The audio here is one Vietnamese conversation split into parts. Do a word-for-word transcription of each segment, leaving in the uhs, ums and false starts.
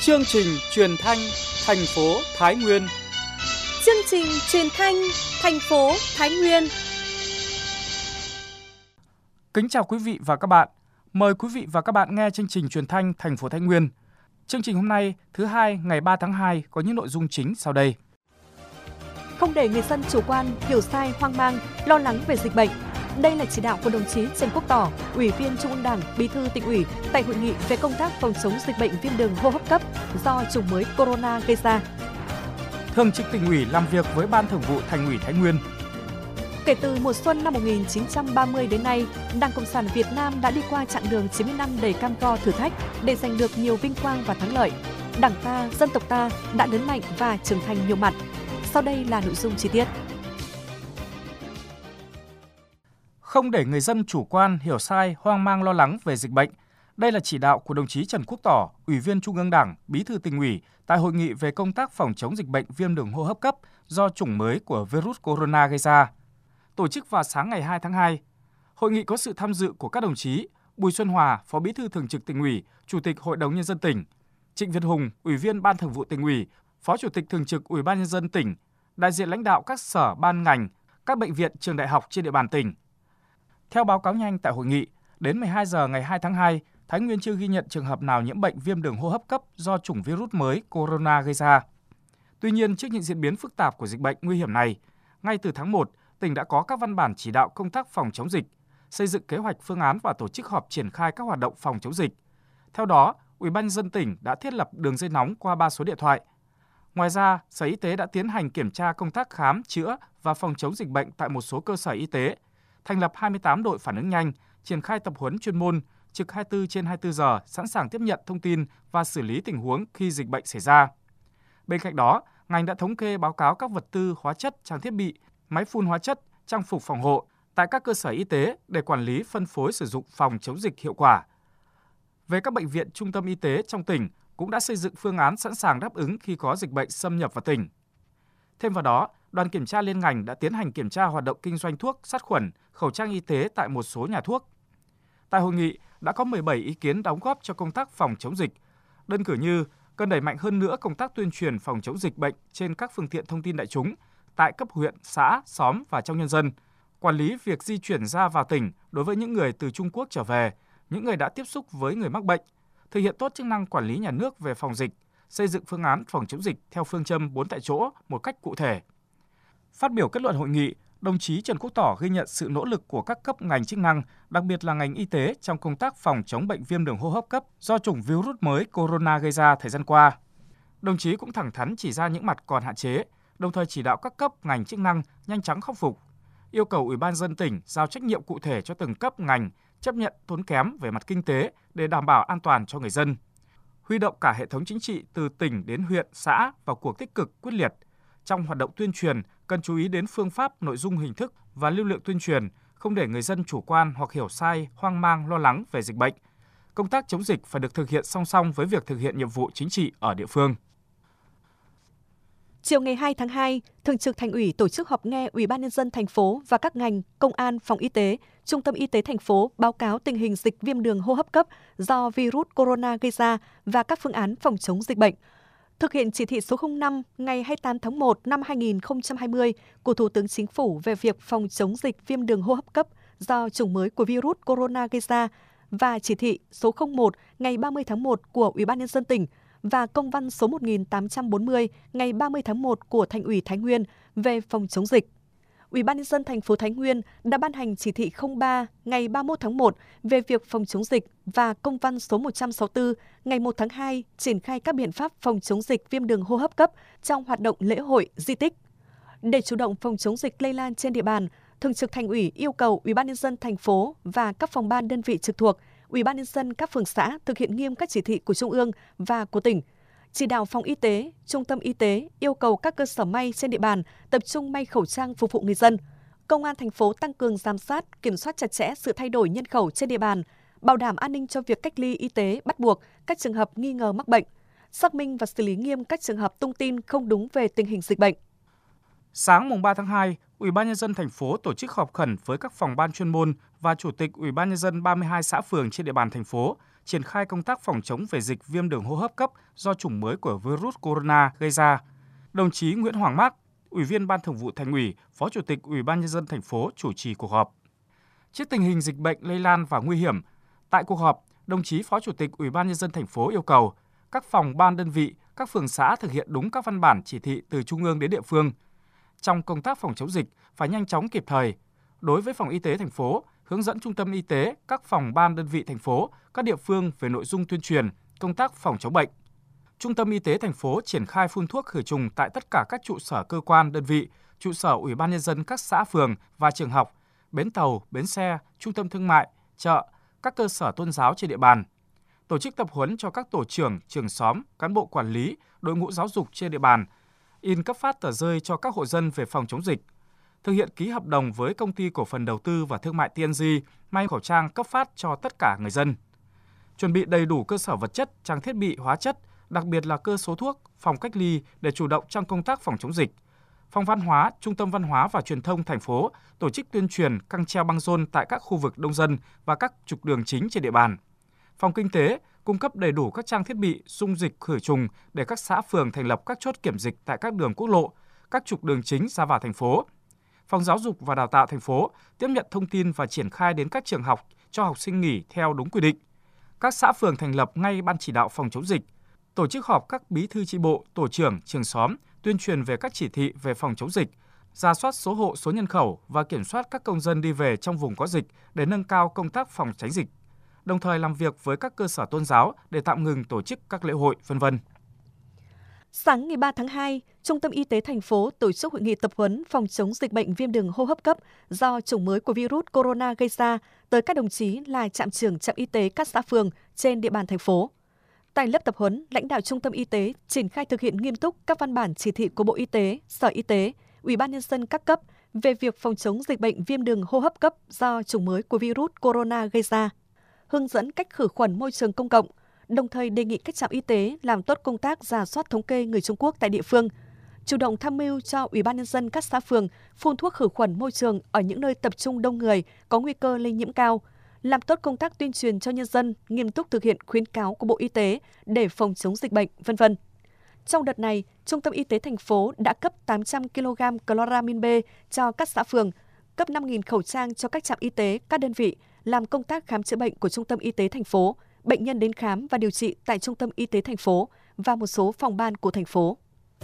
Chương trình truyền thanh thành phố Thái Nguyên. Chương trình truyền thanh thành phố Thái Nguyên. Kính chào quý vị và các bạn. Mời quý vị và các bạn nghe chương trình truyền thanh thành phố Thái Nguyên. Chương trình hôm nay, thứ hai ngày ba tháng hai có những nội dung chính sau đây. Không để người dân chủ quan, hiểu sai, hoang mang, lo lắng về dịch bệnh. Đây là chỉ đạo của đồng chí Trần Quốc Tỏ, Ủy viên Trung ương Đảng, Bí thư Tỉnh ủy tại hội nghị về công tác phòng chống dịch bệnh viêm đường hô hấp cấp do chủng mới corona gây ra. Thường trực Tỉnh ủy làm việc với Ban Thường vụ Thành ủy Thái Nguyên. Kể từ mùa xuân năm một nghìn chín trăm ba mươi đến nay, Đảng Cộng sản Việt Nam đã đi qua chặng đường chín mươi năm đầy cam go thử thách để giành được nhiều vinh quang và thắng lợi. Đảng ta, dân tộc ta đã lớn mạnh và trưởng thành nhiều mặt. Sau đây là nội dung chi tiết. Không để người dân chủ quan, hiểu sai, hoang mang lo lắng về dịch bệnh. Đây là chỉ đạo của đồng chí Trần Quốc Tỏ, Ủy viên Trung ương Đảng, Bí thư Tỉnh ủy tại hội nghị về công tác phòng chống dịch bệnh viêm đường hô hấp cấp do chủng mới của virus corona gây ra. Tổ chức vào sáng ngày hai tháng hai. Hội nghị có sự tham dự của các đồng chí Bùi Xuân Hòa, Phó Bí thư Thường trực Tỉnh ủy, Chủ tịch Hội đồng Nhân dân tỉnh, Trịnh Việt Hùng, Ủy viên Ban Thường vụ Tỉnh ủy, Phó Chủ tịch Thường trực Ủy ban Nhân dân tỉnh, đại diện lãnh đạo các sở ban ngành, các bệnh viện, trường đại học trên địa bàn tỉnh. Theo báo cáo nhanh tại hội nghị, đến mười hai giờ ngày hai tháng hai, Thái Nguyên chưa ghi nhận trường hợp nào nhiễm bệnh viêm đường hô hấp cấp do chủng virus mới corona gây ra. Tuy nhiên, trước những diễn biến phức tạp của dịch bệnh nguy hiểm này, ngay từ tháng một, tỉnh đã có các văn bản chỉ đạo công tác phòng chống dịch, xây dựng kế hoạch phương án và tổ chức họp triển khai các hoạt động phòng chống dịch. Theo đó, Ủy ban nhân dân tỉnh đã thiết lập đường dây nóng qua ba số điện thoại. Ngoài ra, Sở Y tế đã tiến hành kiểm tra công tác khám, chữa và phòng chống dịch bệnh tại một số cơ sở y tế, thành lập hai mươi tám đội phản ứng nhanh, triển khai tập huấn chuyên môn, trực hai mươi tư trên hai mươi tư giờ, sẵn sàng tiếp nhận thông tin và xử lý tình huống khi dịch bệnh xảy ra. Bên cạnh đó, ngành đã thống kê báo cáo các vật tư, hóa chất, trang thiết bị, máy phun hóa chất, trang phục phòng hộ tại các cơ sở y tế để quản lý phân phối sử dụng phòng chống dịch hiệu quả. Về các bệnh viện, trung tâm y tế trong tỉnh cũng đã xây dựng phương án sẵn sàng đáp ứng khi có dịch bệnh xâm nhập vào tỉnh. Thêm vào đó, đoàn kiểm tra liên ngành đã tiến hành kiểm tra hoạt động kinh doanh thuốc, sát khuẩn, khẩu trang y tế tại một số nhà thuốc. Tại hội nghị đã có mười bảy ý kiến đóng góp cho công tác phòng chống dịch. Đơn cử như cần đẩy mạnh hơn nữa công tác tuyên truyền phòng chống dịch bệnh trên các phương tiện thông tin đại chúng, tại cấp huyện, xã, xóm và trong nhân dân, quản lý việc di chuyển ra vào tỉnh đối với những người từ Trung Quốc trở về, những người đã tiếp xúc với người mắc bệnh, thực hiện tốt chức năng quản lý nhà nước về phòng dịch, xây dựng phương án phòng chống dịch theo phương châm bốn tại chỗ một cách cụ thể. Phát biểu kết luận hội nghị, đồng chí Trần Quốc Tỏ ghi nhận sự nỗ lực của các cấp ngành chức năng, đặc biệt là ngành y tế trong công tác phòng chống bệnh viêm đường hô hấp cấp do chủng virus mới corona gây ra thời gian qua. Đồng chí cũng thẳng thắn chỉ ra những mặt còn hạn chế, đồng thời chỉ đạo các cấp ngành chức năng nhanh chóng khắc phục, yêu cầu Ủy ban nhân dân tỉnh giao trách nhiệm cụ thể cho từng cấp ngành chấp nhận tốn kém về mặt kinh tế để đảm bảo an toàn cho người dân. Huy động cả hệ thống chính trị từ tỉnh đến huyện, xã vào cuộc tích cực, quyết liệt. Trong hoạt động tuyên truyền, cần chú ý đến phương pháp, nội dung, hình thức và lưu lượng tuyên truyền, không để người dân chủ quan hoặc hiểu sai, hoang mang, lo lắng về dịch bệnh. Công tác chống dịch phải được thực hiện song song với việc thực hiện nhiệm vụ chính trị ở địa phương. Chiều ngày hai tháng hai, Thường trực Thành ủy tổ chức họp nghe Ủy ban nhân dân thành phố và các ngành, công an, phòng y tế, trung tâm y tế thành phố báo cáo tình hình dịch viêm đường hô hấp cấp do virus corona gây ra và các phương án phòng chống dịch bệnh. Thực hiện chỉ thị số không năm ngày hai mươi tám tháng một năm hai nghìn không trăm hai mươi của Thủ tướng Chính phủ về việc phòng chống dịch viêm đường hô hấp cấp do chủng mới của virus corona gây ra và chỉ thị số không một ngày ba mươi tháng một của Ủy ban nhân dân tỉnh và công văn số một nghìn tám trăm bốn mươi ngày ba mươi tháng một của Thành ủy Thái Nguyên về phòng chống dịch. Ủy ban nhân dân thành phố Thái Nguyên đã ban hành chỉ thị không ba ngày ba mươi mốt tháng một về việc phòng chống dịch và công văn số một trăm sáu mươi tư ngày một tháng hai triển khai các biện pháp phòng chống dịch viêm đường hô hấp cấp trong hoạt động lễ hội, di tích. Để chủ động phòng chống dịch lây lan trên địa bàn, Thường trực Thành ủy yêu cầu Ủy ban nhân dân thành phố và các phòng ban đơn vị trực thuộc, Ủy ban nhân dân các phường xã thực hiện nghiêm các chỉ thị của Trung ương và của tỉnh. Chỉ đạo phòng y tế, trung tâm y tế yêu cầu các cơ sở may trên địa bàn tập trung may khẩu trang phục vụ người dân. Công an thành phố tăng cường giám sát, kiểm soát chặt chẽ sự thay đổi nhân khẩu trên địa bàn, bảo đảm an ninh cho việc cách ly y tế bắt buộc các trường hợp nghi ngờ mắc bệnh, xác minh và xử lý nghiêm các trường hợp tung tin không đúng về tình hình dịch bệnh. Sáng mùng ba tháng hai, Ủy ban nhân dân thành phố tổ chức họp khẩn với các phòng ban chuyên môn và chủ tịch Ủy ban nhân dân ba mươi hai xã phường trên địa bàn thành phố triển khai công tác phòng chống về dịch viêm đường hô hấp cấp do chủng mới của virus corona gây ra. Đồng chí Nguyễn Hoàng Mác, Ủy viên Ban Thường vụ Thành ủy, Phó Chủ tịch Ủy ban Nhân dân thành phố chủ trì cuộc họp. Trước tình hình dịch bệnh lây lan và nguy hiểm, tại cuộc họp, đồng chí Phó Chủ tịch Ủy ban Nhân dân thành phố yêu cầu các phòng ban đơn vị, các phường xã thực hiện đúng các văn bản chỉ thị từ trung ương đến địa phương. Trong công tác phòng chống dịch phải nhanh chóng kịp thời. Đối với phòng y tế thành phố, hướng dẫn trung tâm y tế, các phòng ban đơn vị thành phố, các địa phương về nội dung tuyên truyền, công tác phòng chống bệnh. Trung tâm y tế thành phố triển khai phun thuốc khử trùng tại tất cả các trụ sở cơ quan đơn vị, trụ sở Ủy ban Nhân dân các xã phường và trường học, bến tàu, bến xe, trung tâm thương mại, chợ, các cơ sở tôn giáo trên địa bàn. Tổ chức tập huấn cho các tổ trưởng, trưởng xóm, cán bộ quản lý, đội ngũ giáo dục trên địa bàn, in cấp phát tờ rơi cho các hộ dân về phòng chống dịch. Thực hiện ký hợp đồng với Công ty Cổ phần Đầu tư và Thương mại tê en giê may khẩu trang cấp phát cho tất cả người dân. Chuẩn bị đầy đủ cơ sở vật chất, trang thiết bị, hóa chất, đặc biệt là cơ số thuốc, phòng cách ly để chủ động trong công tác phòng chống dịch. Phòng văn hóa, Trung tâm Văn hóa và Truyền thông thành phố tổ chức tuyên truyền căng treo băng rôn tại các khu vực đông dân và các trục đường chính trên địa bàn. Phòng kinh tế cung cấp đầy đủ các trang thiết bị dung dịch khử trùng để các xã phường thành lập các chốt kiểm dịch tại các đường quốc lộ, các trục đường chính ra vào thành phố. Phòng Giáo dục và Đào tạo thành phố tiếp nhận thông tin và triển khai đến các trường học cho học sinh nghỉ theo đúng quy định. Các xã phường thành lập ngay ban chỉ đạo phòng chống dịch, tổ chức họp các bí thư chi bộ, tổ trưởng, trường xóm, tuyên truyền về các chỉ thị về phòng chống dịch, rà soát số hộ, số nhân khẩu và kiểm soát các công dân đi về trong vùng có dịch để nâng cao công tác phòng tránh dịch. Đồng thời làm việc với các cơ sở tôn giáo để tạm ngừng tổ chức các lễ hội, vân vân. Sáng ngày ba tháng hai, Trung tâm Y tế thành phố tổ chức hội nghị tập huấn phòng chống dịch bệnh viêm đường hô hấp cấp do chủng mới của virus corona gây ra tới các đồng chí là trạm trưởng trạm y tế các xã phường trên địa bàn thành phố. Tại lớp tập huấn, lãnh đạo Trung tâm Y tế triển khai thực hiện nghiêm túc các văn bản chỉ thị của Bộ Y tế, Sở Y tế, Ủy ban Nhân dân các cấp về việc phòng chống dịch bệnh viêm đường hô hấp cấp do chủng mới của virus corona gây ra, hướng dẫn cách khử khuẩn môi trường công cộng, đồng thời đề nghị các trạm y tế làm tốt công tác rà soát thống kê người Trung Quốc tại địa phương, chủ động tham mưu cho Ủy ban Nhân dân các xã phường phun thuốc khử khuẩn môi trường ở những nơi tập trung đông người có nguy cơ lây nhiễm cao, làm tốt công tác tuyên truyền cho nhân dân, nghiêm túc thực hiện khuyến cáo của Bộ Y tế để phòng chống dịch bệnh, vân vân. Trong đợt này, Trung tâm Y tế thành phố đã cấp tám trăm ki lô gam chloramin B cho các xã phường, cấp năm nghìn khẩu trang cho các trạm y tế, các đơn vị làm công tác khám chữa bệnh của Trung tâm Y tế thành phố, bệnh nhân đến khám và điều trị tại Trung tâm Y tế thành phố và một số phòng ban của thành phố.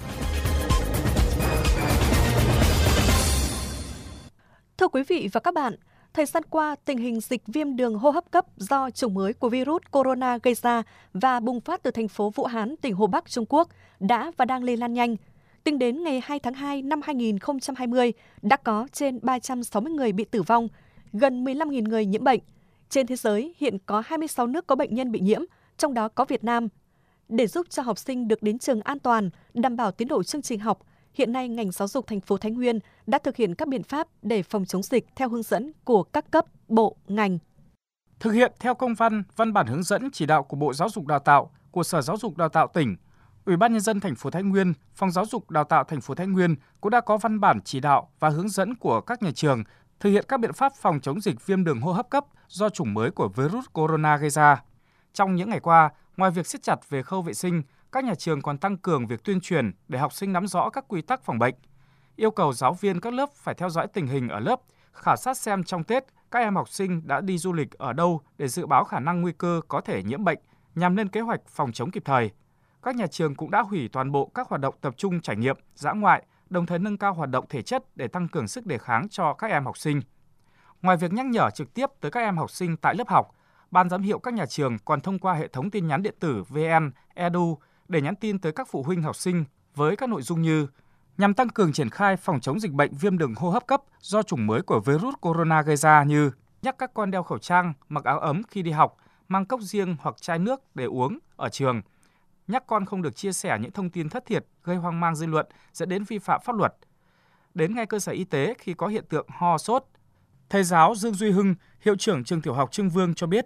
Thưa quý vị và các bạn, thời gian qua, tình hình dịch viêm đường hô hấp cấp do chủng mới của virus corona gây ra và bùng phát từ thành phố Vũ Hán, tỉnh Hồ Bắc, Trung Quốc đã và đang lây lan nhanh. Tính đến ngày hai tháng hai năm hai nghìn không trăm hai mươi, đã có trên ba trăm sáu mươi người bị tử vong, gần mười lăm nghìn người nhiễm bệnh. Trên thế giới, hiện có hai mươi sáu nước có bệnh nhân bị nhiễm, trong đó có Việt Nam. Để giúp cho học sinh được đến trường an toàn, đảm bảo tiến độ chương trình học, hiện nay ngành giáo dục thành phố Thái Nguyên đã thực hiện các biện pháp để phòng chống dịch theo hướng dẫn của các cấp, bộ, ngành. Thực hiện theo công văn, văn bản hướng dẫn chỉ đạo của Bộ Giáo dục Đào tạo, của Sở Giáo dục Đào tạo tỉnh, Ủy ban Nhân dân thành phố Thái Nguyên, Phòng Giáo dục Đào tạo thành phố Thái Nguyên cũng đã có văn bản chỉ đạo và hướng dẫn của các nhà trường thực hiện các biện pháp phòng chống dịch viêm đường hô hấp cấp do chủng mới của virus corona gây ra. Trong những ngày qua, ngoài việc siết chặt về khâu vệ sinh, các nhà trường còn tăng cường việc tuyên truyền để học sinh nắm rõ các quy tắc phòng bệnh. Yêu cầu giáo viên các lớp phải theo dõi tình hình ở lớp, khảo sát xem trong Tết các em học sinh đã đi du lịch ở đâu để dự báo khả năng nguy cơ có thể nhiễm bệnh nhằm lên kế hoạch phòng chống kịp thời. Các nhà trường cũng đã hủy toàn bộ các hoạt động tập trung trải nghiệm, dã ngoại, đồng thời nâng cao hoạt động thể chất để tăng cường sức đề kháng cho các em học sinh. Ngoài việc nhắc nhở trực tiếp tới các em học sinh tại lớp học, Ban giám hiệu các nhà trường còn thông qua hệ thống tin nhắn điện tử vê en Edu để nhắn tin tới các phụ huynh học sinh với các nội dung như nhằm tăng cường triển khai phòng chống dịch bệnh viêm đường hô hấp cấp do chủng mới của virus corona gây ra như nhắc các con đeo khẩu trang, mặc áo ấm khi đi học, mang cốc riêng hoặc chai nước để uống ở trường, nhắc con không được chia sẻ những thông tin thất thiệt gây hoang mang dư luận dẫn đến vi phạm pháp luật. Đến ngay cơ sở y tế khi có hiện tượng ho sốt. Thầy giáo Dương Duy Hưng, hiệu trưởng trường tiểu học Trưng Vương cho biết.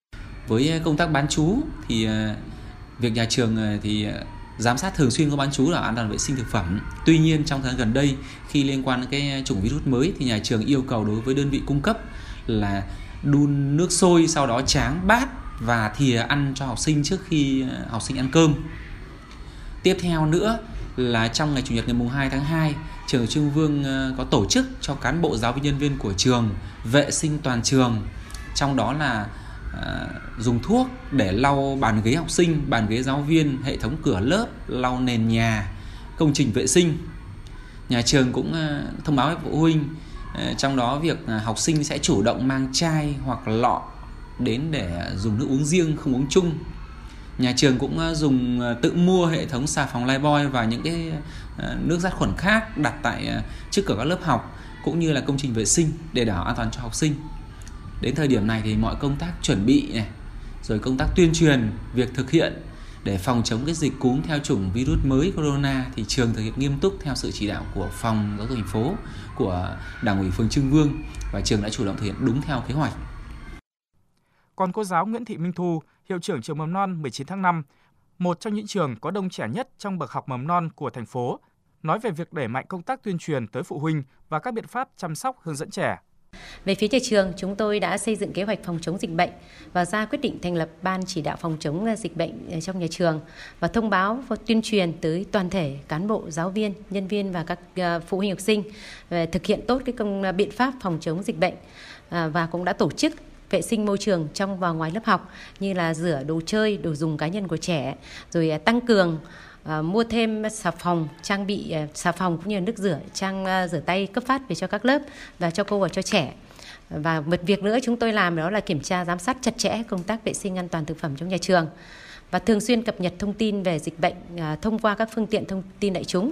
Với công tác bán trú thì việc nhà trường thì giám sát thường xuyên có bán trú là an toàn vệ sinh thực phẩm. Tuy nhiên trong thời gian gần đây khi liên quan đến cái chủng virus mới thì nhà trường yêu cầu đối với đơn vị cung cấp là đun nước sôi sau đó tráng bát và thìa ăn cho học sinh trước khi học sinh ăn cơm. Tiếp theo nữa là trong ngày Chủ nhật ngày mùng hai tháng hai, trường Trương Vương có tổ chức cho cán bộ giáo viên nhân viên của trường vệ sinh toàn trường, trong đó là à, dùng thuốc để lau bàn ghế học sinh, bàn ghế giáo viên, hệ thống cửa lớp, lau nền nhà, công trình vệ sinh. Nhà trường cũng à, thông báo với phụ huynh, à, trong đó việc à, học sinh sẽ chủ động mang chai hoặc lọ đến để dùng nước uống riêng, không uống chung. Nhà trường cũng dùng tự mua hệ thống xà phòng Lifebuoy và những cái nước sát khuẩn khác đặt tại trước cửa các lớp học cũng như là công trình vệ sinh để đảm bảo an toàn cho học sinh. Đến thời điểm này thì mọi công tác chuẩn bị này, rồi công tác tuyên truyền việc thực hiện để phòng chống cái dịch cúm theo chủng virus mới corona thì trường thực hiện nghiêm túc theo sự chỉ đạo của phòng giáo dục thành phố, của Đảng ủy phường Trương Vương, và trường đã chủ động thực hiện đúng theo kế hoạch. Còn cô giáo Nguyễn Thị Minh Thu, hiệu trưởng trường mầm non mười chín tháng năm, một trong những trường có đông trẻ nhất trong bậc học mầm non của thành phố, nói về việc đẩy mạnh công tác tuyên truyền tới phụ huynh và các biện pháp chăm sóc hướng dẫn trẻ. Về phía nhà trường, chúng tôi đã xây dựng kế hoạch phòng chống dịch bệnh và ra quyết định thành lập ban chỉ đạo phòng chống dịch bệnh trong nhà trường và thông báo và tuyên truyền tới toàn thể cán bộ, giáo viên, nhân viên và các phụ huynh học sinh về thực hiện tốt cái công biện pháp phòng chống dịch bệnh, và cũng đã tổ chức vệ sinh môi trường trong và ngoài lớp học như là rửa đồ chơi, đồ dùng cá nhân của trẻ, rồi tăng cường uh, mua thêm xà phòng, trang bị uh, xà phòng cũng như nước rửa, trang uh, rửa tay cấp phát về cho các lớp và cho cô và cho trẻ. Và một việc nữa chúng tôi làm đó là kiểm tra giám sát chặt chẽ công tác vệ sinh an toàn thực phẩm trong nhà trường và thường xuyên cập nhật thông tin về dịch bệnh uh, thông qua các phương tiện thông tin đại chúng.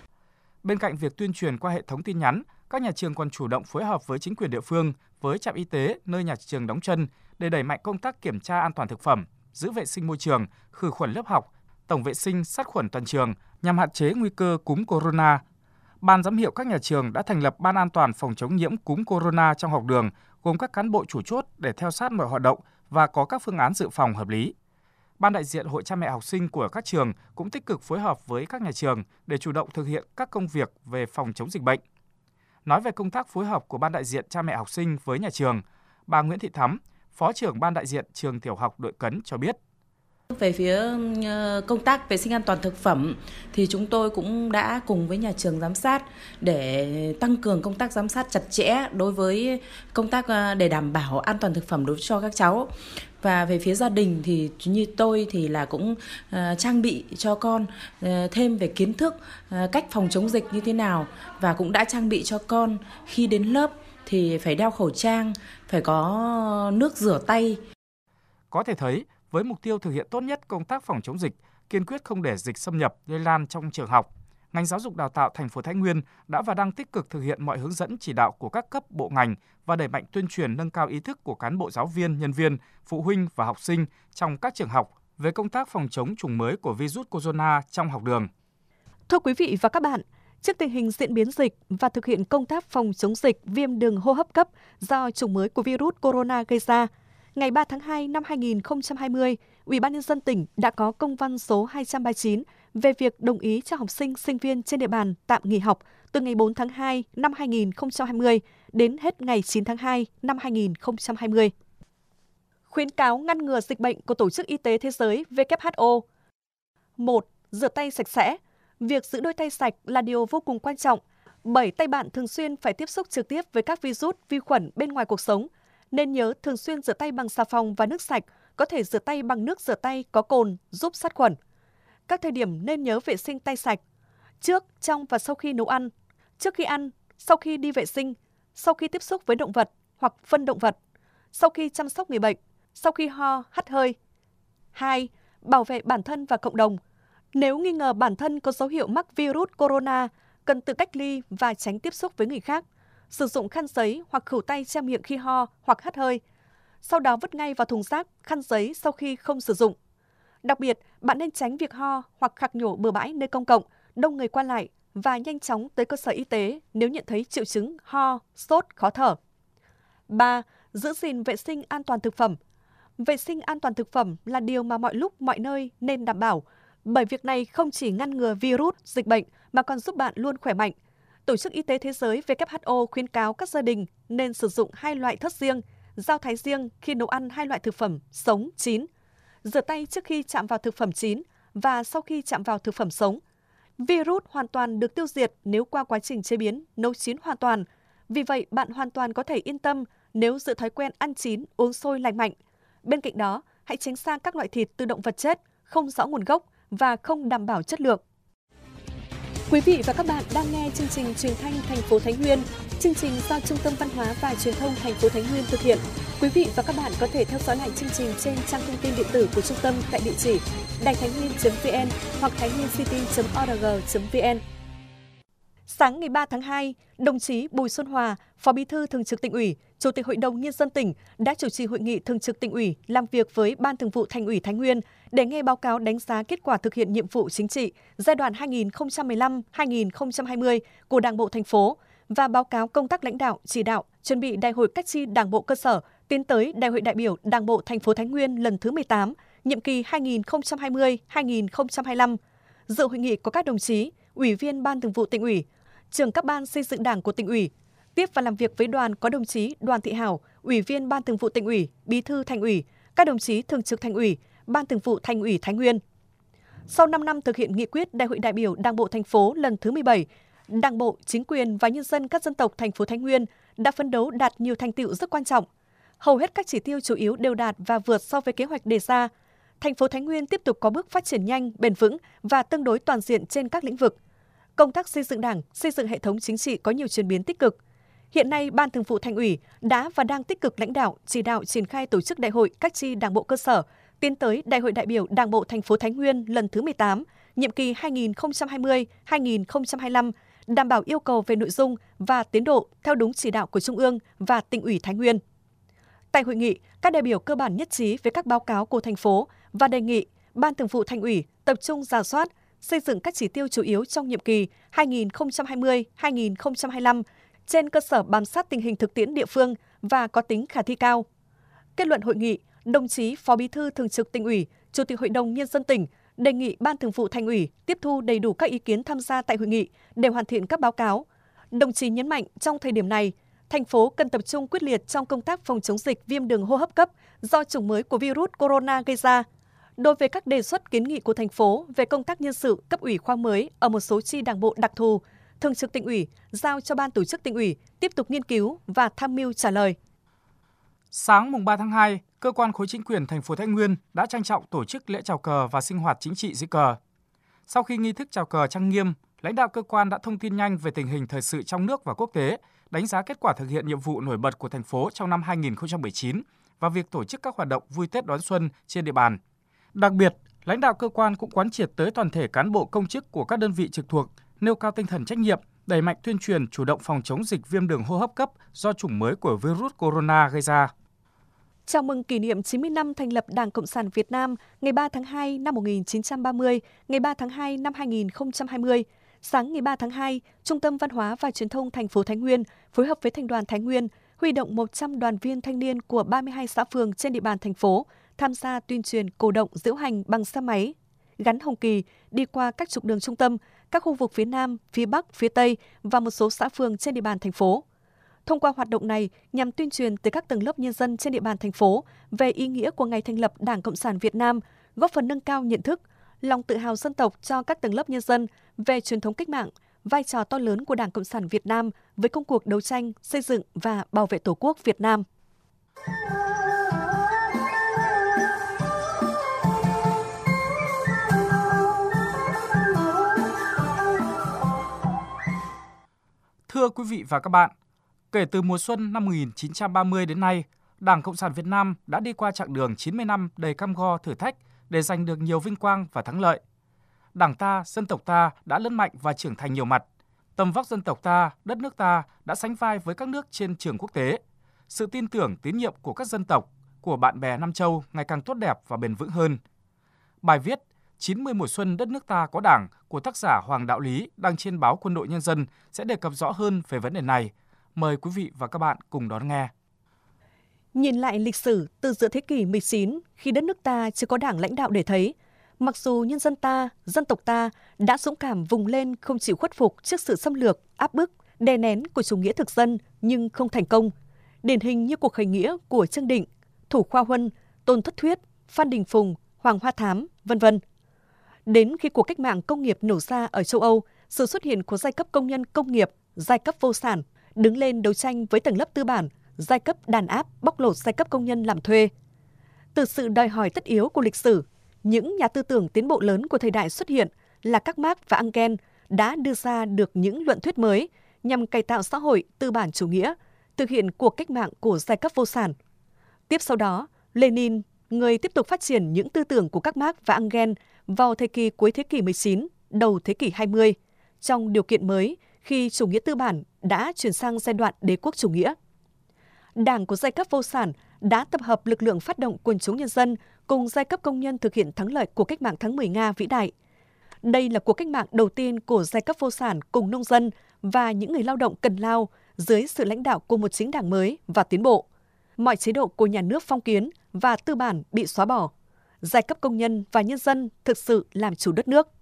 Bên cạnh việc tuyên truyền qua hệ thống tin nhắn, các nhà trường còn chủ động phối hợp với chính quyền địa phương, với trạm y tế nơi nhà trường đóng chân để đẩy mạnh công tác kiểm tra an toàn thực phẩm, giữ vệ sinh môi trường, khử khuẩn lớp học, tổng vệ sinh sát khuẩn toàn trường nhằm hạn chế nguy cơ cúm corona. Ban giám hiệu các nhà trường đã thành lập Ban an toàn phòng chống nhiễm cúm corona trong học đường, gồm các cán bộ chủ chốt để theo sát mọi hoạt động và có các phương án dự phòng hợp lý. Ban đại diện Hội cha mẹ học sinh của các trường cũng tích cực phối hợp với các nhà trường để chủ động thực hiện các công việc về phòng chống dịch bệnh. Nói về công tác phối hợp của Ban đại diện cha mẹ học sinh với nhà trường, bà Nguyễn Thị Thắm, Phó trưởng Ban đại diện trường tiểu học Đội Cấn cho biết. Về phía công tác vệ sinh an toàn thực phẩm thì chúng tôi cũng đã cùng với nhà trường giám sát để tăng cường công tác giám sát chặt chẽ đối với công tác để đảm bảo an toàn thực phẩm đối cho các cháu. Và về phía gia đình thì như tôi thì là cũng uh, trang bị cho con uh, thêm về kiến thức uh, cách phòng chống dịch như thế nào, và cũng đã trang bị cho con khi đến lớp thì phải đeo khẩu trang, phải có nước rửa tay. Có thể thấy, với mục tiêu thực hiện tốt nhất công tác phòng chống dịch, kiên quyết không để dịch xâm nhập lây lan trong trường học, ngành giáo dục đào tạo thành phố Thái Nguyên đã và đang tích cực thực hiện mọi hướng dẫn chỉ đạo của các cấp bộ ngành và đẩy mạnh tuyên truyền nâng cao ý thức của cán bộ giáo viên, nhân viên, phụ huynh và học sinh trong các trường học về công tác phòng chống chủng mới của virus corona trong học đường. Thưa quý vị và các bạn, trước tình hình diễn biến dịch và thực hiện công tác phòng chống dịch viêm đường hô hấp cấp do chủng mới của virus corona gây ra, ngày ba tháng hai năm hai nghìn không trăm hai mươi, Ủy ban nhân dân tỉnh đã có công văn số hai trăm ba mươi chín về việc đồng ý cho học sinh, sinh viên trên địa bàn tạm nghỉ học từ ngày bốn tháng hai năm hai nghìn không trăm hai mươi đến hết ngày chín tháng hai năm hai nghìn không trăm hai mươi. Khuyến cáo ngăn ngừa dịch bệnh của Tổ chức Y tế Thế giới W H O. một. Rửa tay sạch sẽ. Việc giữ đôi tay sạch là điều vô cùng quan trọng, bởi tay bạn thường xuyên phải tiếp xúc trực tiếp với các virus, vi khuẩn bên ngoài cuộc sống. Nên nhớ thường xuyên rửa tay bằng xà phòng và nước sạch, có thể rửa tay bằng nước rửa tay có cồn giúp sát khuẩn. Các thời điểm nên nhớ vệ sinh tay sạch: trước, trong và sau khi nấu ăn, trước khi ăn, sau khi đi vệ sinh, sau khi tiếp xúc với động vật hoặc phân động vật, sau khi chăm sóc người bệnh, sau khi ho, hắt hơi. hai. Bảo vệ bản thân và cộng đồng. Nếu nghi ngờ bản thân có dấu hiệu mắc virus corona, cần tự cách ly và tránh tiếp xúc với người khác. Sử dụng khăn giấy hoặc khử tay che miệng khi ho hoặc hắt hơi. Sau đó vứt ngay vào thùng rác khăn giấy sau khi không sử dụng. Đặc biệt, bạn nên tránh việc ho hoặc khạc nhổ bừa bãi nơi công cộng, đông người qua lại và nhanh chóng tới cơ sở y tế nếu nhận thấy triệu chứng ho, sốt, khó thở. ba. Giữ gìn vệ sinh an toàn thực phẩm. Vệ sinh an toàn thực phẩm là điều mà mọi lúc, mọi nơi nên đảm bảo, bởi việc này không chỉ ngăn ngừa virus, dịch bệnh mà còn giúp bạn luôn khỏe mạnh. Tổ chức Y tế Thế giới W H O khuyến cáo các gia đình nên sử dụng hai loại thớt riêng, dao thái riêng khi nấu ăn hai loại thực phẩm sống, chín, rửa tay trước khi chạm vào thực phẩm chín và sau khi chạm vào thực phẩm sống. Virus hoàn toàn được tiêu diệt nếu qua quá trình chế biến, nấu chín hoàn toàn. Vì vậy, bạn hoàn toàn có thể yên tâm nếu giữ thói quen ăn chín, uống sôi lành mạnh. Bên cạnh đó, hãy tránh xa các loại thịt từ động vật chết, không rõ nguồn gốc và không đảm bảo chất lượng. Quý vị và các bạn đang nghe chương trình Truyền thanh thành phố Thái Nguyên. Chương trình do Trung tâm Văn hóa và Truyền thông thành phố Thái Nguyên thực hiện. Quý vị và các bạn có thể theo dõi lại chương trình trên trang thông tin điện tử của trung tâm tại địa chỉ đài thái nguyên chấm vn hoặc thái nguyên city chấm org chấm vn. Sáng ngày ba tháng hai, đồng chí Bùi Xuân Hòa, Phó Bí thư Thường trực Tỉnh ủy, Chủ tịch Hội đồng Nhân dân tỉnh đã chủ trì hội nghị Thường trực Tỉnh ủy làm việc với Ban Thường vụ Thành ủy Thái Nguyên để nghe báo cáo đánh giá kết quả thực hiện nhiệm vụ chính trị giai đoạn hai nghìn không trăm mười lăm đến hai nghìn không trăm hai mươi của Đảng bộ thành phố và báo cáo công tác lãnh đạo, chỉ đạo, chuẩn bị Đại hội các chi Đảng bộ cơ sở tiến tới Đại hội đại biểu Đảng bộ thành phố Thái Nguyên lần thứ mười tám, nhiệm kỳ hai nghìn không trăm hai mươi đến hai nghìn không trăm hai mươi lăm. Dự hội nghị có các đồng chí Ủy viên Ban Thường vụ Tỉnh ủy, Trưởng các ban xây dựng Đảng của Tỉnh ủy. Tiếp và làm việc với đoàn có đồng chí Đoàn Thị Hảo, Ủy viên Ban Thường vụ Tỉnh ủy, Bí thư Thành ủy, các đồng chí Thường trực Thành ủy, Ban Thường vụ Thành ủy Thái Nguyên. Sau năm năm thực hiện nghị quyết Đại hội đại biểu Đảng bộ thành phố lần thứ mười bảy, Đảng bộ, chính quyền và nhân dân các dân tộc thành phố Thái Nguyên đã phấn đấu đạt nhiều thành tựu rất quan trọng. Hầu hết các chỉ tiêu chủ yếu đều đạt và vượt so với kế hoạch đề ra. Thành phố Thái Nguyên tiếp tục có bước phát triển nhanh, bền vững và tương đối toàn diện trên các lĩnh vực. Công tác xây dựng Đảng, xây dựng hệ thống chính trị có nhiều chuyển biến tích cực. Hiện nay, Ban Thường vụ Thành ủy đã và đang tích cực lãnh đạo, chỉ đạo triển khai tổ chức đại hội các chi Đảng bộ cơ sở, tiến tới Đại hội đại biểu Đảng bộ thành phố Thái Nguyên lần thứ mười tám, nhiệm kỳ hai nghìn không trăm hai mươi đến hai nghìn không trăm hai mươi lăm, đảm bảo yêu cầu về nội dung và tiến độ theo đúng chỉ đạo của Trung ương và Tỉnh ủy Thái Nguyên. Tại hội nghị, các đại biểu cơ bản nhất trí với các báo cáo của thành phố và đề nghị Ban Thường vụ Thành ủy tập trung rà soát, xây dựng các chỉ tiêu chủ yếu trong nhiệm kỳ hai nghìn không trăm hai mươi đến hai nghìn không trăm hai mươi lăm trên cơ sở bám sát tình hình thực tiễn địa phương và có tính khả thi cao. Kết luận hội nghị, đồng chí Phó Bí thư Thường trực Tỉnh ủy, Chủ tịch Hội đồng Nhân dân tỉnh đề nghị Ban Thường vụ Thành ủy tiếp thu đầy đủ các ý kiến tham gia tại hội nghị để hoàn thiện các báo cáo. Đồng chí nhấn mạnh trong thời điểm này, thành phố cần tập trung quyết liệt trong công tác phòng chống dịch viêm đường hô hấp cấp do chủng mới của virus corona gây ra. Đối với các đề xuất kiến nghị của thành phố về công tác nhân sự cấp ủy khoa mới ở một số chi Đảng bộ đặc thù, Thường trực Tỉnh ủy giao cho Ban Tổ chức Tỉnh ủy tiếp tục nghiên cứu và tham mưu trả lời. Sáng mùng ba tháng hai, cơ quan khối chính quyền thành phố Thái Nguyên đã trang trọng tổ chức lễ chào cờ và sinh hoạt chính trị dưới cờ. Sau khi nghi thức chào cờ trang nghiêm, lãnh đạo cơ quan đã thông tin nhanh về tình hình thời sự trong nước và quốc tế, đánh giá kết quả thực hiện nhiệm vụ nổi bật của thành phố trong năm hai nghìn không trăm mười chín và việc tổ chức các hoạt động vui Tết đón xuân trên địa bàn. Đặc biệt, lãnh đạo cơ quan cũng quán triệt tới toàn thể cán bộ công chức của các đơn vị trực thuộc nêu cao tinh thần trách nhiệm, đẩy mạnh tuyên truyền chủ động phòng chống dịch viêm đường hô hấp cấp do chủng mới của virus corona gây ra. Chào mừng kỷ niệm chín mươi năm thành lập Đảng Cộng sản Việt Nam ngày ba tháng hai năm một nghìn chín trăm ba mươi, ngày ba tháng hai năm hai nghìn không trăm hai mươi. Sáng ngày ba tháng hai, Trung tâm Văn hóa và Truyền thông thành phố Thái Nguyên phối hợp với Thành đoàn Thái Nguyên huy động một trăm đoàn viên thanh niên của ba mươi hai xã phường trên địa bàn thành phố tham gia tuyên truyền cổ động diễu hành bằng xe máy, gắn hồng kỳ đi qua các trục đường trung tâm, các khu vực phía Nam, phía Bắc, phía Tây và một số xã phường trên địa bàn thành phố. Thông qua hoạt động này nhằm tuyên truyền tới các tầng lớp nhân dân trên địa bàn thành phố về ý nghĩa của ngày thành lập Đảng Cộng sản Việt Nam, góp phần nâng cao nhận thức, lòng tự hào dân tộc cho các tầng lớp nhân dân về truyền thống cách mạng, vai trò to lớn của Đảng Cộng sản Việt Nam với công cuộc đấu tranh, xây dựng và bảo vệ Tổ quốc Việt Nam. Thưa quý vị và các bạn, kể từ mùa xuân năm một nghìn chín trăm ba mươi đến nay, Đảng Cộng sản Việt Nam đã đi qua chặng đường chín mươi năm đầy cam go thử thách để giành được nhiều vinh quang và thắng lợi. Đảng ta, dân tộc ta đã lớn mạnh và trưởng thành nhiều mặt. Tầm vóc dân tộc ta, đất nước ta đã sánh vai với các nước trên trường quốc tế. Sự tin tưởng, tín nhiệm của các dân tộc, của bạn bè Nam Châu ngày càng tốt đẹp và bền vững hơn. Bài viết chín mươi mùa xuân đất nước ta có Đảng của tác giả Hoàng Đạo Lý đăng trên báo Quân đội Nhân dân sẽ đề cập rõ hơn về vấn đề này. Mời quý vị và các bạn cùng đón nghe. Nhìn lại lịch sử từ giữa thế kỷ mười chín, khi đất nước ta chưa có đảng lãnh đạo để thấy, mặc dù nhân dân ta, dân tộc ta đã dũng cảm vùng lên không chịu khuất phục trước sự xâm lược, áp bức, đè nén của chủ nghĩa thực dân nhưng không thành công. điển hình như cuộc khởi nghĩa của Trương Định, Thủ Khoa Huân, Tôn Thất Thuyết, Phan Đình Phùng, Hoàng Hoa Thám, vân vân. Đến khi cuộc cách mạng công nghiệp nổ ra ở châu Âu, sự xuất hiện của giai cấp công nhân công nghiệp, giai cấp vô sản, đứng lên đấu tranh với tầng lớp tư bản, giai cấp đàn áp bóc lột giai cấp công nhân làm thuê. Từ sự đòi hỏi tất yếu của lịch sử, những nhà tư tưởng tiến bộ lớn của thời đại xuất hiện là các Marx và Engels đã đưa ra được những luận thuyết mới nhằm cải tạo xã hội tư bản chủ nghĩa, thực hiện cuộc cách mạng của giai cấp vô sản. Tiếp sau đó, Lenin, người tiếp tục phát triển những tư tưởng của các Marx và Engels vào thời kỳ cuối thế kỷ mười chín, đầu thế kỷ hai mươi, trong điều kiện mới khi chủ nghĩa tư bản đã chuyển sang giai đoạn đế quốc chủ nghĩa. Đảng của giai cấp vô sản đã tập hợp lực lượng phát động quần chúng nhân dân cùng giai cấp công nhân thực hiện thắng lợi của cách mạng tháng mười Nga vĩ đại. Đây là cuộc cách mạng đầu tiên của giai cấp vô sản cùng nông dân và những người lao động cần lao dưới sự lãnh đạo của một chính đảng mới và tiến bộ. Mọi chế độ của nhà nước phong kiến và tư bản bị xóa bỏ. Giai cấp công nhân và nhân dân thực sự làm chủ đất nước.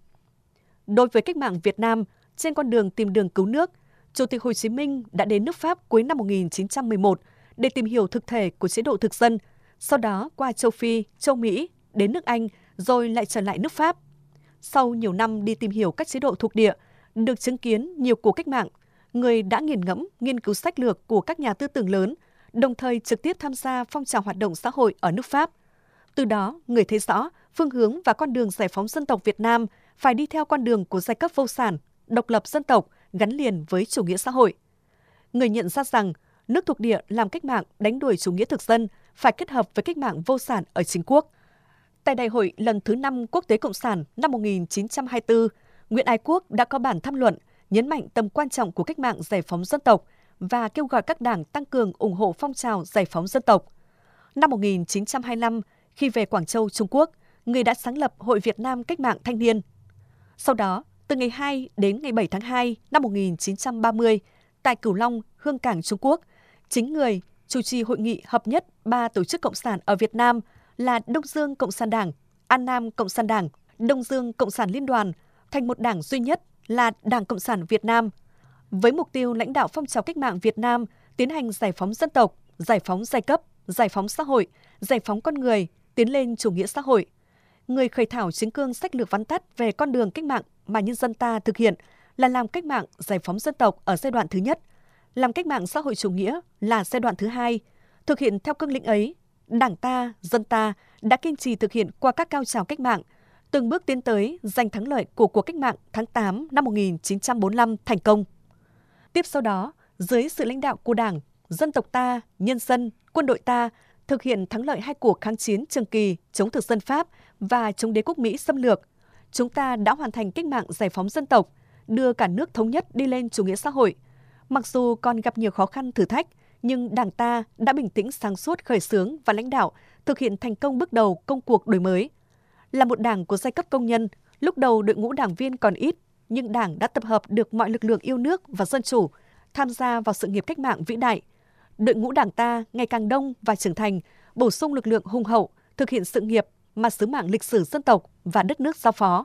Đối với cách mạng Việt Nam, trên con đường tìm đường cứu nước, Chủ tịch Hồ Chí Minh đã đến nước Pháp cuối năm một nghìn chín trăm mười một để tìm hiểu thực thể của chế độ thực dân, sau đó qua châu Phi, châu Mỹ, đến nước Anh, rồi lại trở lại nước Pháp. Sau nhiều năm đi tìm hiểu các chế độ thuộc địa, được chứng kiến nhiều cuộc cách mạng, người đã nghiền ngẫm, nghiên cứu sách lược của các nhà tư tưởng lớn, đồng thời trực tiếp tham gia phong trào hoạt động xã hội ở nước Pháp. Từ đó, người thấy rõ phương hướng và con đường giải phóng dân tộc Việt Nam phải đi theo con đường của giai cấp vô sản, độc lập dân tộc gắn liền với chủ nghĩa xã hội. Người nhận ra rằng nước thuộc địa làm cách mạng đánh đuổi chủ nghĩa thực dân phải kết hợp với cách mạng vô sản ở chính quốc. Tại Đại hội lần thứ năm Quốc tế Cộng sản năm một nghìn chín trăm hai mươi tư, Nguyễn Ái Quốc đã có bản tham luận nhấn mạnh tầm quan trọng của cách mạng giải phóng dân tộc và kêu gọi các đảng tăng cường ủng hộ phong trào giải phóng dân tộc. Năm một nghìn chín trăm hai mươi lăm, khi về Quảng Châu, Trung Quốc, người đã sáng lập Hội Việt Nam Cách mạng Thanh niên. Sau đó, từ ngày hai đến ngày bảy tháng hai năm một nghìn chín trăm ba mươi, tại Cửu Long, Hương Cảng, Trung Quốc, chính người chủ trì hội nghị hợp nhất ba tổ chức cộng sản ở Việt Nam là Đông Dương Cộng sản Đảng, An Nam Cộng sản Đảng, Đông Dương Cộng sản Liên đoàn thành một đảng duy nhất là Đảng Cộng sản Việt Nam, với mục tiêu lãnh đạo phong trào cách mạng Việt Nam tiến hành giải phóng dân tộc, giải phóng giai cấp, giải phóng xã hội, giải phóng con người, tiến lên chủ nghĩa xã hội. Người khởi thảo chính cương sách lược vắn tắt về con đường cách mạng mà nhân dân ta thực hiện là làm cách mạng giải phóng dân tộc ở giai đoạn thứ nhất, làm cách mạng xã hội chủ nghĩa là giai đoạn thứ hai. Thực hiện theo cương lĩnh ấy, Đảng ta, dân ta đã kiên trì thực hiện qua các cao trào cách mạng, từng bước tiến tới giành thắng lợi của cuộc cách mạng tháng tám năm một nghìn chín trăm bốn mươi lăm thành công. Tiếp sau đó, dưới sự lãnh đạo của Đảng, dân tộc ta, nhân dân, quân đội ta thực hiện thắng lợi hai cuộc kháng chiến trường kỳ chống thực dân Pháp và chống đế quốc Mỹ xâm lược. Chúng ta đã hoàn thành cách mạng giải phóng dân tộc, đưa cả nước thống nhất đi lên chủ nghĩa xã hội. Mặc dù còn gặp nhiều khó khăn thử thách, nhưng Đảng ta đã bình tĩnh sáng suốt khởi xướng và lãnh đạo thực hiện thành công bước đầu công cuộc đổi mới. Là một đảng của giai cấp công nhân, lúc đầu đội ngũ đảng viên còn ít, nhưng Đảng đã tập hợp được mọi lực lượng yêu nước và dân chủ, tham gia vào sự nghiệp cách mạng vĩ đại. Đội ngũ Đảng ta ngày càng đông và trưởng thành, bổ sung lực lượng hùng hậu, thực hiện sự nghiệp mà sứ mạng lịch sử dân tộc và đất nước giao phó.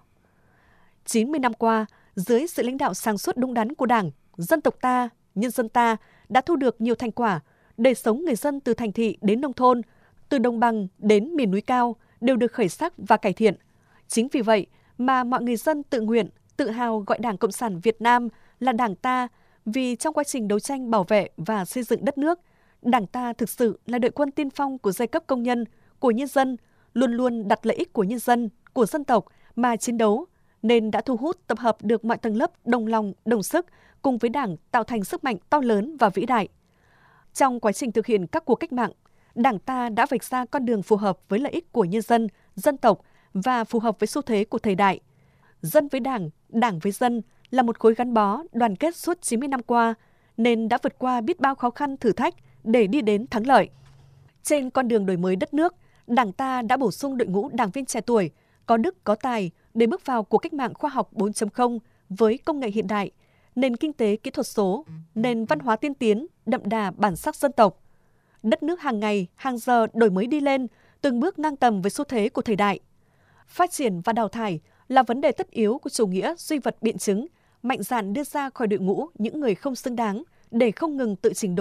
chín mươi năm qua, dưới sự lãnh đạo sáng suốt đúng đắn của Đảng, dân tộc ta, nhân dân ta đã thu được nhiều thành quả, đời sống người dân từ thành thị đến nông thôn, từ đồng bằng đến miền núi cao đều được khởi sắc và cải thiện. Chính vì vậy mà mọi người dân tự nguyện, tự hào gọi Đảng Cộng sản Việt Nam là Đảng ta, vì trong quá trình đấu tranh bảo vệ và xây dựng đất nước, Đảng ta thực sự là đội quân tiên phong của giai cấp công nhân, của nhân dân, luôn luôn đặt lợi ích của nhân dân, của dân tộc mà chiến đấu, nên đã thu hút tập hợp được mọi tầng lớp đồng lòng, đồng sức cùng với Đảng tạo thành sức mạnh to lớn và vĩ đại. Trong quá trình thực hiện các cuộc cách mạng, Đảng ta đã vạch ra con đường phù hợp với lợi ích của nhân dân, dân tộc và phù hợp với xu thế của thời đại. Dân với Đảng, Đảng với dân là một khối gắn bó, đoàn kết suốt chín mươi năm qua, nên đã vượt qua biết bao khó khăn thử thách để đi đến thắng lợi. Trên con đường đổi mới đất nước, Đảng ta đã bổ sung đội ngũ đảng viên trẻ tuổi, có đức có tài để bước vào cuộc cách mạng khoa học bốn chấm không với công nghệ hiện đại, nền kinh tế kỹ thuật số, nền văn hóa tiên tiến, đậm đà bản sắc dân tộc. Đất nước hàng ngày, hàng giờ đổi mới đi lên, từng bước ngang tầm với xu thế của thời đại. Phát triển và đào thải là vấn đề tất yếu của chủ nghĩa duy vật biện chứng, mạnh dạn đưa ra khỏi đội ngũ những người không xứng đáng để không ngừng tự chỉnh đốn,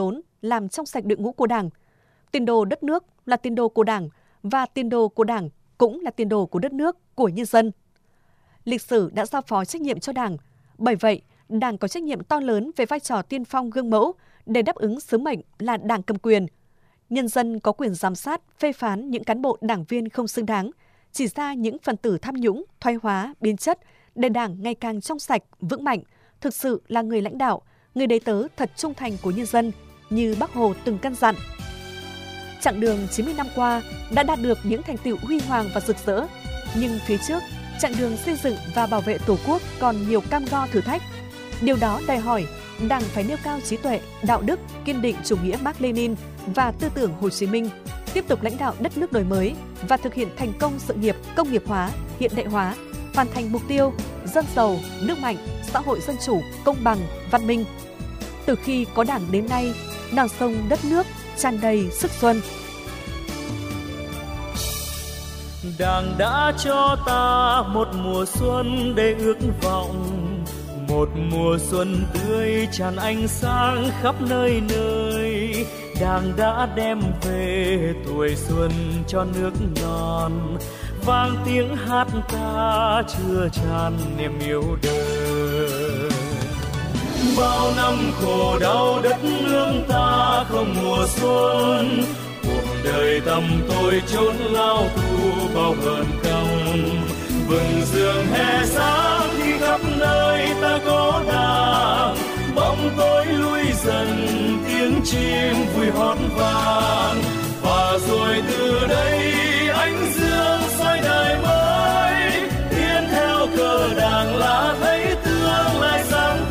làm trong sạch đội ngũ của Đảng. Tiền đồ đất nước là tiền đồ của Đảng và tiền đồ của Đảng cũng là tiền đồ của đất nước, của nhân dân. Lịch sử đã giao phó trách nhiệm cho Đảng. Bởi vậy, Đảng có trách nhiệm to lớn về vai trò tiên phong gương mẫu để đáp ứng sứ mệnh là Đảng cầm quyền. Nhân dân có quyền giám sát, phê phán những cán bộ đảng viên không xứng đáng, chỉ ra những phần tử tham nhũng, thoái hóa, biến chất để Đảng ngày càng trong sạch, vững mạnh, thực sự là người lãnh đạo, người đầy tớ thật trung thành của nhân dân như Bác Hồ từng căn dặn. Chặng đường chín mươi năm qua đã đạt được những thành tựu huy hoàng và rực rỡ, nhưng phía trước, chặng đường xây dựng và bảo vệ Tổ quốc còn nhiều cam go thử thách. Điều đó đòi hỏi Đảng phải nêu cao trí tuệ, đạo đức, kiên định chủ nghĩa Mác Lênin và tư tưởng Hồ Chí Minh, tiếp tục lãnh đạo đất nước đổi mới và thực hiện thành công sự nghiệp công nghiệp hóa, hiện đại hóa, hoàn thành mục tiêu dân giàu, nước mạnh, xã hội dân chủ, công bằng, văn minh. Từ khi có Đảng đến nay, non sông đất nước tràn đầy sức xuân. Đảng đã cho ta một mùa xuân để ước vọng, một mùa xuân tươi tràn ánh sáng khắp nơi nơi. Đảng đã đem về tuổi xuân cho nước non, vang tiếng hát ca chứa chan niềm yêu đời. Bao năm khổ đau đất nước ta không mùa xuân, cuộc đời tầm tôi chốn lao tù bao hờn căm. Vừng dương hè sáng khi khắp nơi ta có Đảng, bóng tối lui dần tiếng chim vui hót vang. Và rồi từ đây ánh dương soi đời mới, tiến theo cờ Đảng là thấy tương lai sáng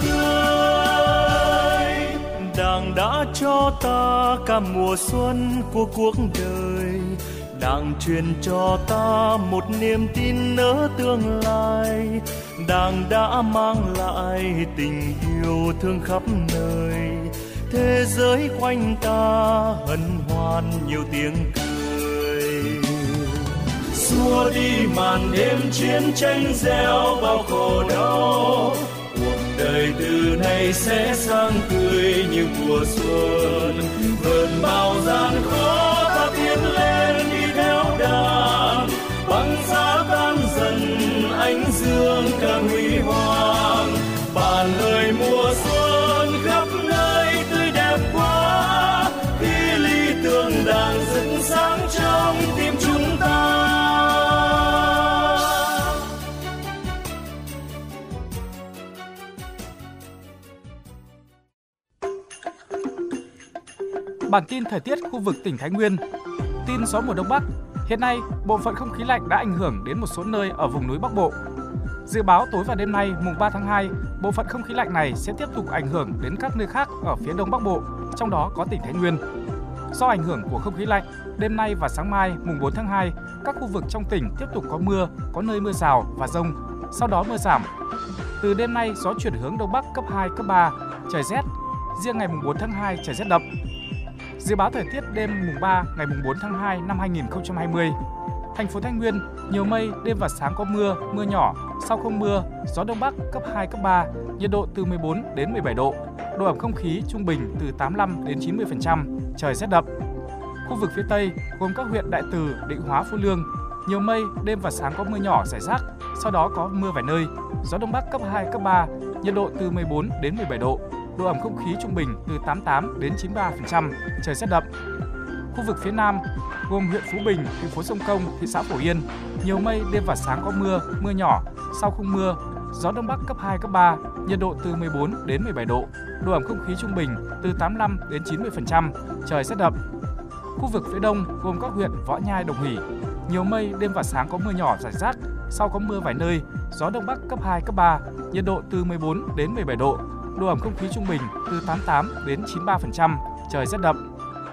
tươi. Đảng đã cho ta cả mùa xuân của cuộc đời, Đảng truyền cho ta một niềm tin nỡ tương lai. Đảng đã mang lại tình yêu thương khắp nơi, thế giới quanh ta hân hoan nhiều tiếng cười. Xua đi màn đêm chiến tranh gieo bao khổ đau, cuộc đời từ nay sẽ sáng tươi như mùa xuân. Vượt bao gian khó ta tiến lên đi theo Đảng, băng giá tan dần ánh dương càng huy hoàng. Bàn lời mùa xuân khắp nơi tươi đẹp quá, khi lý tưởng Đảng rực sáng trong tim chúng ta. Bản tin thời tiết khu vực tỉnh Thái Nguyên. Tin gió mùa đông bắc. Hiện nay, bộ phận không khí lạnh đã ảnh hưởng đến một số nơi ở vùng núi Bắc Bộ. Dự báo tối và đêm nay, mùng ba tháng hai, bộ phận không khí lạnh này sẽ tiếp tục ảnh hưởng đến các nơi khác ở phía đông Bắc Bộ, trong đó có tỉnh Thái Nguyên. Do ảnh hưởng của không khí lạnh, đêm nay và sáng mai, mùng bốn tháng hai, các khu vực trong tỉnh tiếp tục có mưa, có nơi mưa rào và dông, sau đó mưa giảm. Từ đêm nay, gió chuyển hướng đông bắc cấp hai, cấp ba, trời rét. Riêng ngày mùng bốn tháng hai, trời rét đậm. Dự báo thời tiết đêm mùng ba ngày mùng bốn tháng hai năm hai nghìn không trăm hai mươi. Thành phố Thái Nguyên nhiều mây, đêm và sáng có mưa, mưa nhỏ, sau không mưa, gió đông bắc cấp hai, cấp ba, nhiệt độ từ mười bốn đến mười bảy độ, độ ẩm không khí trung bình từ tám mươi lăm đến chín mươi phần trăm, trời rét đậm. Khu vực phía Tây gồm các huyện Đại Từ, Định Hóa, Phú Lương, nhiều mây, đêm và sáng có mưa nhỏ rải rác, sau đó có mưa vài nơi, gió đông bắc cấp hai, cấp ba, nhiệt độ từ mười bốn đến mười bảy độ, độ ẩm không khí trung bình từ tám mươi tám đến chín mươi ba phần trăm, trời rét đậm. Khu vực phía Nam gồm huyện Phú Bình, thành phố Sông Công, thị xã Phổ Yên, nhiều mây, đêm và sáng có mưa, mưa nhỏ, sau không mưa, gió đông bắc cấp hai, cấp ba, nhiệt độ từ mười bốn đến mười bảy độ, độ ẩm không khí trung bình từ tám mươi lăm đến chín mươi phần trăm, trời rét đậm. Khu vực phía Đông gồm các huyện Võ Nhai, Đồng Hỷ, nhiều mây, đêm và sáng có mưa nhỏ rải rác, sau có mưa vài nơi, gió đông bắc cấp hai, cấp ba, nhiệt độ từ mười bốn đến mười bảy độ, độ ẩm không khí trung bình từ tám mươi tám đến chín mươi ba phần trăm, trời rét đậm.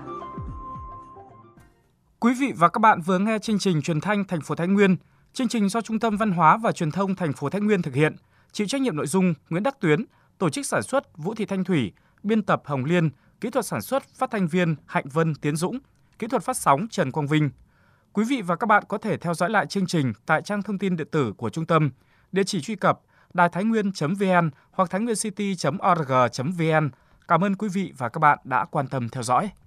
Quý vị và các bạn vừa nghe chương trình truyền thanh thành phố Thái Nguyên. Chương trình do Trung tâm Văn hóa và Truyền thông thành phố Thái Nguyên thực hiện. Chịu trách nhiệm nội dung Nguyễn Đắc Tuyến, tổ chức sản xuất Vũ Thị Thanh Thủy, biên tập Hồng Liên, kỹ thuật sản xuất phát thanh viên Hạnh Vân, Tiến Dũng, kỹ thuật phát sóng Trần Quang Vinh. Quý vị và các bạn có thể theo dõi lại chương trình tại trang thông tin điện tử của trung tâm, địa chỉ truy cập đài thái nguyên chấm vn hoặc thái nguyên city chấm org chấm vn. Cảm ơn quý vị và các bạn đã quan tâm theo dõi.